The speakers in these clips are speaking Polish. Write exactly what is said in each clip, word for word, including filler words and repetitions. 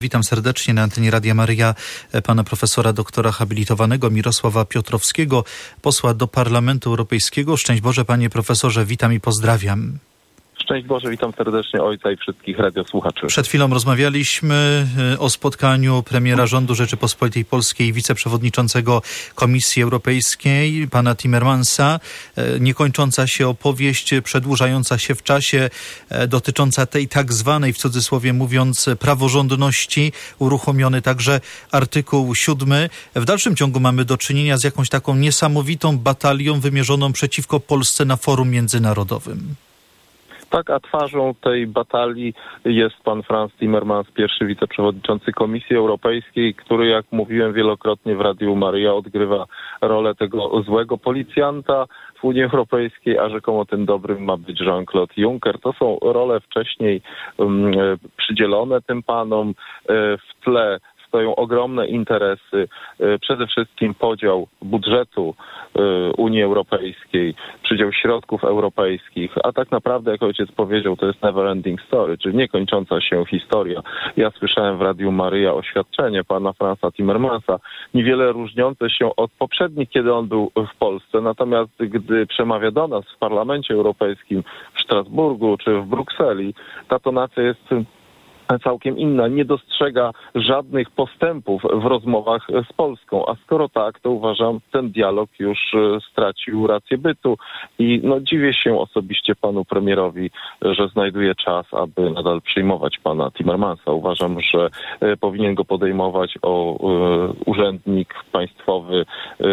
Witam serdecznie na antenie Radia Maryja pana profesora doktora habilitowanego Mirosława Piotrowskiego, posła do Parlamentu Europejskiego. Szczęść Boże, panie profesorze, witam i pozdrawiam. Szczęść Boże, witam serdecznie ojca i wszystkich radiosłuchaczy. Przed chwilą rozmawialiśmy o spotkaniu premiera rządu Rzeczypospolitej Polskiej i wiceprzewodniczącego Komisji Europejskiej, pana Timmermansa. Niekończąca się opowieść, przedłużająca się w czasie, dotycząca tej tak zwanej, w cudzysłowie mówiąc, praworządności. Uruchomiony także artykuł siódmy. W dalszym ciągu mamy do czynienia z jakąś taką niesamowitą batalią wymierzoną przeciwko Polsce na forum międzynarodowym. Tak, a twarzą tej batalii jest pan Frans Timmermans, pierwszy wiceprzewodniczący Komisji Europejskiej, który, jak mówiłem wielokrotnie w Radiu Maryja, odgrywa rolę tego złego policjanta w Unii Europejskiej, a rzekomo tym dobrym ma być Jean-Claude Juncker. To są role wcześniej um, przydzielone tym panom. W tle stoją ogromne interesy, przede wszystkim podział budżetu Unii Europejskiej, przydział środków europejskich, a tak naprawdę, jak ojciec powiedział, to jest never ending story, czyli niekończąca się historia. Ja słyszałem w Radiu Maryja oświadczenie pana Fransa Timmermansa, niewiele różniące się od poprzednich, kiedy on był w Polsce, natomiast gdy przemawia do nas w Parlamencie Europejskim w Strasburgu czy w Brukseli, ta tonacja jest całkiem inna, nie dostrzega żadnych postępów w rozmowach z Polską, a skoro tak, to uważam, ten dialog już stracił rację bytu i no dziwię się osobiście panu premierowi, że znajduje czas, aby nadal przyjmować pana Timmermansa. Uważam, że powinien go podejmować o urzędnik państwowy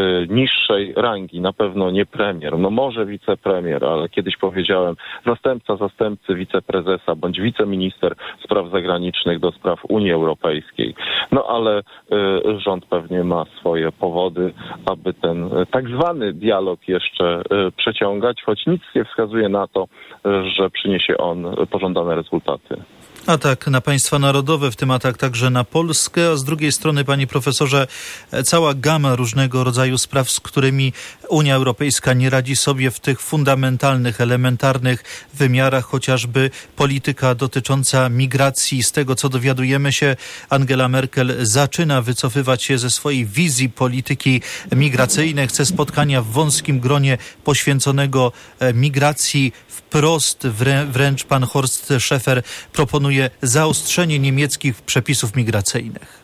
niższej rangi, na pewno nie premier, no może wicepremier, ale kiedyś powiedziałem zastępca zastępcy wiceprezesa bądź wiceminister spraw zagranicznych granicznych do spraw Unii Europejskiej. No ale y, rząd pewnie ma swoje powody, aby ten y, tak zwany dialog jeszcze y, przeciągać, choć nic nie wskazuje na to, y, że przyniesie on pożądane rezultaty. Atak na państwa narodowe, w tym atak także na Polskę, a z drugiej strony, panie profesorze, cała gama różnego rodzaju spraw, z którymi Unia Europejska nie radzi sobie w tych fundamentalnych, elementarnych wymiarach, chociażby polityka dotycząca migracji. Z tego, co dowiadujemy się, Angela Merkel zaczyna wycofywać się ze swojej wizji polityki migracyjnej. Chce spotkania w wąskim gronie poświęconego migracji. Wprost wrę- wręcz pan Horst Schäfer proponuje zaostrzenie niemieckich przepisów migracyjnych.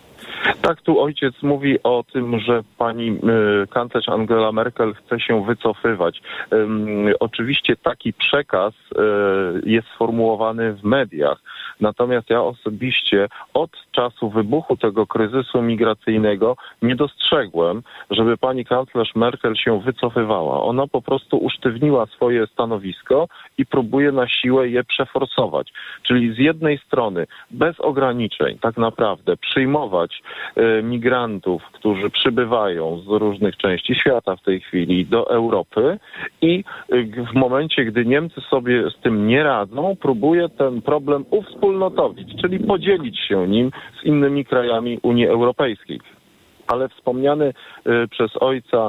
Tak, tu ojciec mówi o tym, że pani y, kanclerz Angela Merkel chce się wycofywać. Ym, oczywiście taki przekaz y, jest sformułowany w mediach. Natomiast ja osobiście od czasu wybuchu tego kryzysu migracyjnego nie dostrzegłem, żeby pani kanclerz Merkel się wycofywała. Ona po prostu usztywniła swoje stanowisko i próbuje na siłę je przeforsować. Czyli z jednej strony bez ograniczeń tak naprawdę przyjmować y, migrantów, którzy przybywają z różnych części świata w tej chwili do Europy i y, w momencie, gdy Niemcy sobie z tym nie radzą, próbuje ten problem uwspólnotowić, czyli podzielić się nim z innymi krajami Unii Europejskiej. Ale wspomniany y, przez ojca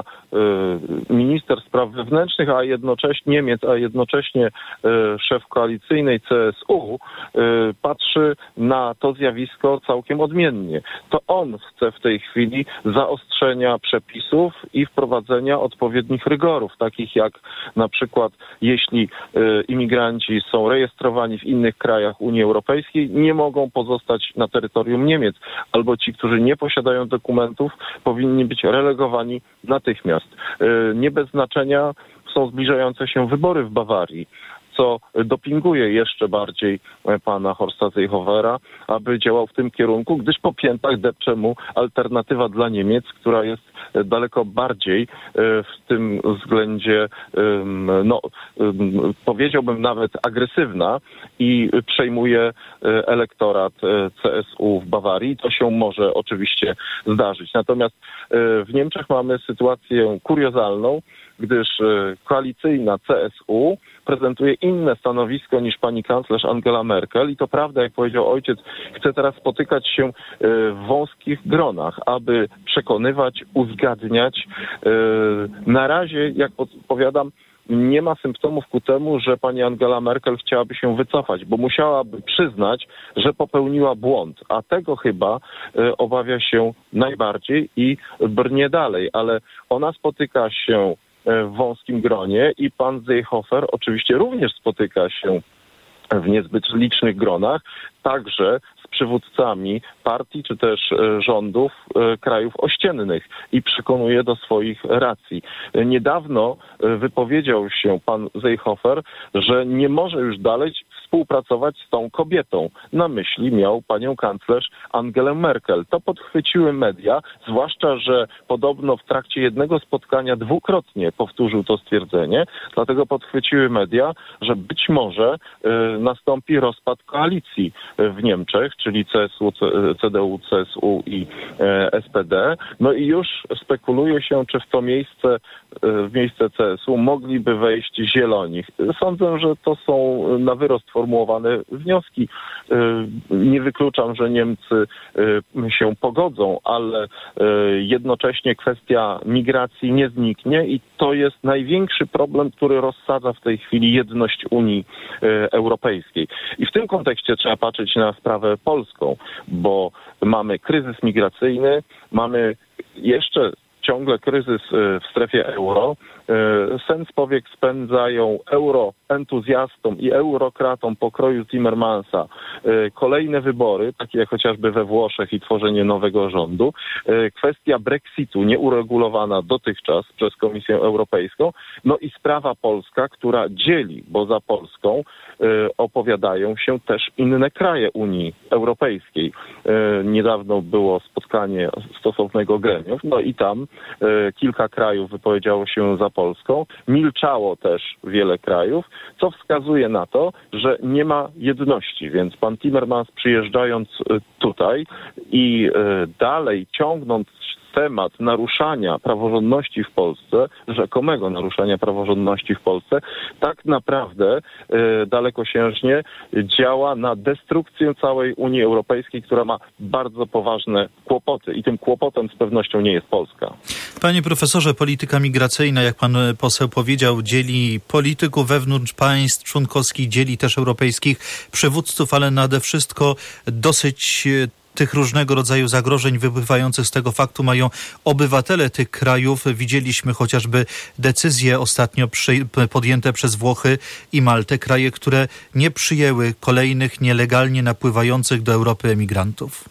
y, minister spraw wewnętrznych, a jednocześnie Niemiec, a jednocześnie y, szef koalicyjnej C S U y, patrzy na to zjawisko całkiem odmiennie. To on chce w tej chwili zaostrzenia przepisów i wprowadzenia odpowiednich rygorów, takich jak na przykład jeśli y, imigranci są rejestrowani w innych krajach Unii Europejskiej, nie mogą pozostać na terytorium Niemiec, albo ci, którzy nie posiadają dokumentów, powinni być relegowani natychmiast. Nie bez znaczenia są zbliżające się wybory w Bawarii, co dopinguje jeszcze bardziej pana Horsta Seehofera, aby działał w tym kierunku, gdyż po piętach depcze mu alternatywa dla Niemiec, która jest daleko bardziej w tym względzie, no powiedziałbym nawet agresywna i przejmuje elektorat C S U w Bawarii. To się może oczywiście zdarzyć. Natomiast w Niemczech mamy sytuację kuriozalną, gdyż koalicyjna C S U prezentuje inne stanowisko niż pani kanclerz Angela Merkel i to prawda, jak powiedział ojciec, chce teraz spotykać się w wąskich gronach, aby przekonywać, uzgadniać. Na razie, jak powiadam, nie ma symptomów ku temu, że pani Angela Merkel chciałaby się wycofać, bo musiałaby przyznać, że popełniła błąd, a tego chyba y, obawia się najbardziej i brnie dalej, ale ona spotyka się w wąskim gronie i pan Seehofer oczywiście również spotyka się w niezbyt licznych gronach, także z przywódcami partii czy też rządów krajów ościennych i przekonuje do swoich racji. Niedawno wypowiedział się pan Seehofer, że nie może już dalej współpracować z tą kobietą. Na myśli miał panią kanclerz Angelę Merkel. To podchwyciły media, zwłaszcza, że podobno w trakcie jednego spotkania dwukrotnie powtórzył to stwierdzenie, dlatego podchwyciły media, że być może y, nastąpi rozpad koalicji w Niemczech, czyli C S U, C D U, C S U i e, S P D. No i już spekuluje się, czy w to miejsce, w miejsce C S U mogliby wejść zieloni. Sądzę, że to są na wyrost formułowane wnioski. Nie wykluczam, że Niemcy się pogodzą, ale jednocześnie kwestia migracji nie zniknie i to jest największy problem, który rozsadza w tej chwili jedność Unii Europejskiej. I w tym kontekście trzeba patrzeć na sprawę polską, bo mamy kryzys migracyjny, mamy jeszcze ciągle kryzys w strefie euro. Sen z powiek spędzają euroentuzjastom i eurokratom pokroju Timmermansa kolejne wybory, takie jak chociażby we Włoszech i tworzenie nowego rządu. Kwestia Brexitu nieuregulowana dotychczas przez Komisję Europejską. No i sprawa polska, która dzieli, bo za Polską opowiadają się też inne kraje Unii Europejskiej. Niedawno było spotkanie stosownego gremiów, no i tam kilka krajów wypowiedziało się za Polską. Milczało też wiele krajów, co wskazuje na to, że nie ma jedności, więc pan Timmermans przyjeżdżając tutaj i dalej ciągnąc temat naruszania praworządności w Polsce, rzekomego naruszania praworządności w Polsce, tak naprawdę e, dalekosiężnie działa na destrukcję całej Unii Europejskiej, która ma bardzo poważne kłopoty i tym kłopotem z pewnością nie jest Polska. Panie profesorze, polityka migracyjna, jak pan poseł powiedział, dzieli polityków wewnątrz państw członkowskich, dzieli też europejskich przywódców, ale nade wszystko dosyć tych różnego rodzaju zagrożeń wypływających z tego faktu mają obywatele tych krajów. Widzieliśmy chociażby decyzje ostatnio przy, podjęte przez Włochy i Maltę, kraje, które nie przyjęły kolejnych nielegalnie napływających do Europy emigrantów.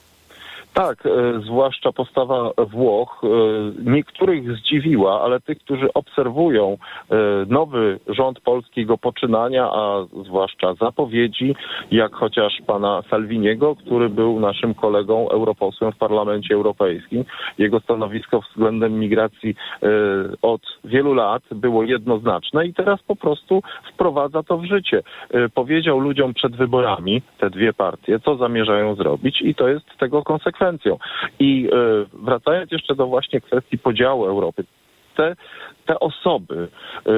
Tak, e, zwłaszcza postawa Włoch e, niektórych zdziwiła, ale tych, którzy obserwują e, nowy rząd polskiego poczynania, a zwłaszcza zapowiedzi, jak chociaż pana Salviniego, który był naszym kolegą europosłem w Parlamencie Europejskim. Jego stanowisko względem migracji e, od wielu lat było jednoznaczne i teraz po prostu wprowadza to w życie. E, powiedział ludziom przed wyborami, te dwie partie, co zamierzają zrobić i to jest tego konsekwencją. I y, wracając jeszcze do właśnie kwestii podziału Europy, te, te osoby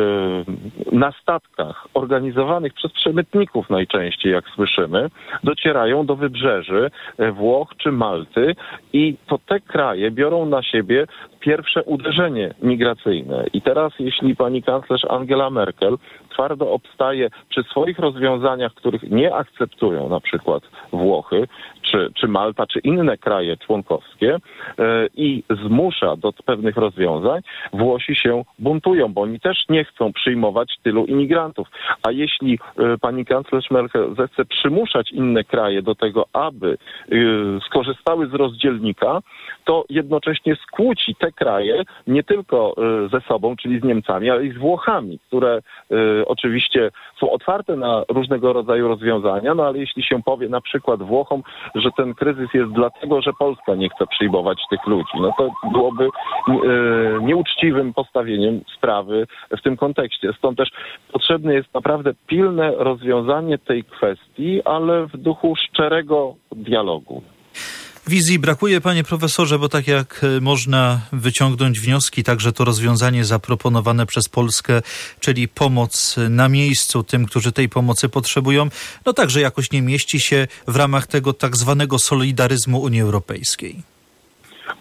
y, na statkach organizowanych przez przemytników najczęściej, jak słyszymy, docierają do wybrzeży Włoch czy Malty i to te kraje biorą na siebie pierwsze uderzenie migracyjne. I teraz, jeśli pani kanclerz Angela Merkel twardo obstaje przy swoich rozwiązaniach, których nie akceptują na przykład Włochy, czy, czy Malta, czy inne kraje członkowskie yy, i zmusza do pewnych rozwiązań, Włosi się buntują, bo oni też nie chcą przyjmować tylu imigrantów. A jeśli yy, pani kanclerz Merkel zechce przymuszać inne kraje do tego, aby yy, skorzystały z rozdzielnika, to jednocześnie skłóci te kraje nie tylko yy, ze sobą, czyli z Niemcami, ale i z Włochami, które yy, oczywiście są otwarte na różnego rodzaju rozwiązania, no ale jeśli się powie na przykład Włochom, że ten kryzys jest dlatego, że Polska nie chce przyjmować tych ludzi, no to byłoby e, nieuczciwym postawieniem sprawy w tym kontekście. Stąd też potrzebne jest naprawdę pilne rozwiązanie tej kwestii, ale w duchu szczerego dialogu. Wizji brakuje, panie profesorze, bo tak jak można wyciągnąć wnioski, także to rozwiązanie zaproponowane przez Polskę, czyli pomoc na miejscu tym, którzy tej pomocy potrzebują, no także jakoś nie mieści się w ramach tego tak zwanego solidaryzmu Unii Europejskiej.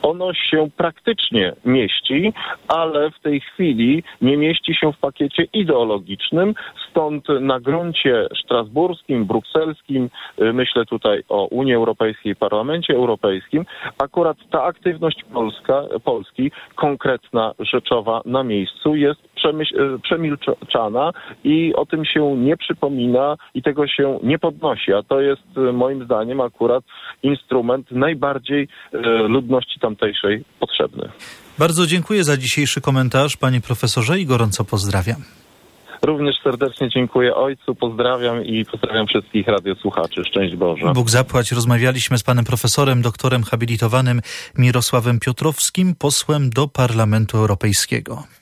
ono się praktycznie mieści, ale w tej chwili nie mieści się w pakiecie ideologicznym, stąd na gruncie strasburskim, brukselskim, myślę tutaj o Unii Europejskiej, Parlamencie Europejskim, akurat ta aktywność Polska, Polski, konkretna, rzeczowa na miejscu jest przemyśl, przemilczana i o tym się nie przypomina i tego się nie podnosi, a to jest moim zdaniem akurat instrument najbardziej ludności tamtejszej potrzebny. Bardzo dziękuję za dzisiejszy komentarz, panie profesorze, i gorąco pozdrawiam. Również serdecznie dziękuję ojcu, pozdrawiam i pozdrawiam wszystkich radiosłuchaczy. Szczęść Boże. Bóg zapłać. Rozmawialiśmy z panem profesorem, doktorem habilitowanym Mirosławem Piotrowskim, posłem do Parlamentu Europejskiego.